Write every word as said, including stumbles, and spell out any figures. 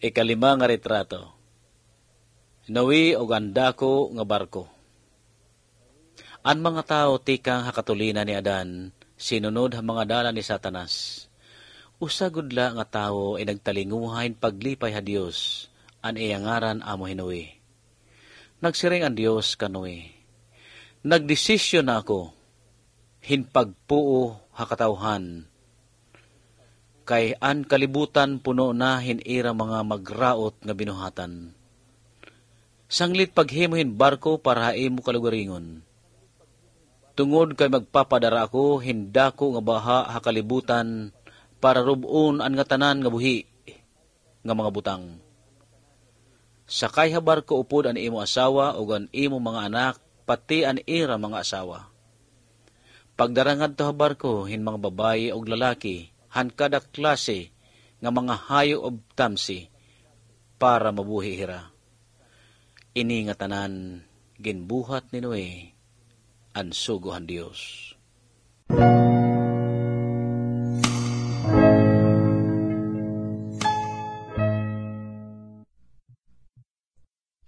Ikalima nga retrato. Nawi og andako nga barko. An mga tao tikang hakatulina ni Adan, sinunod ang mga dala ni Satanas. Usagudla nga tao ay nagtalinguhain paglipay ha Dios, an iyangaran amo hinuwi. Nagsiring ang Dios kanuwi. Nagdesisyon na ako, hinpagpuo hakatawhan, kay an kalibutan puno na hinira mga magraot nga binuhatan. Sanglit paghimuhin barko para haimo kalugaringon. Tungod kay magpapadara ako, hindako nga baha hakalibutan para rubon an nga tanan nga buhi nga mga butang. Sakay ha barko upod an imo asawa ug an imo mga anak, pati an ira mga asawa. Pagdarangad to ha barko, hin mga babayi ug lalaki, han kada klase nga mga hayo og tamsi para mabuhi hira. Ini nga tanan ginbuhat ni Noe an sugo han Dios.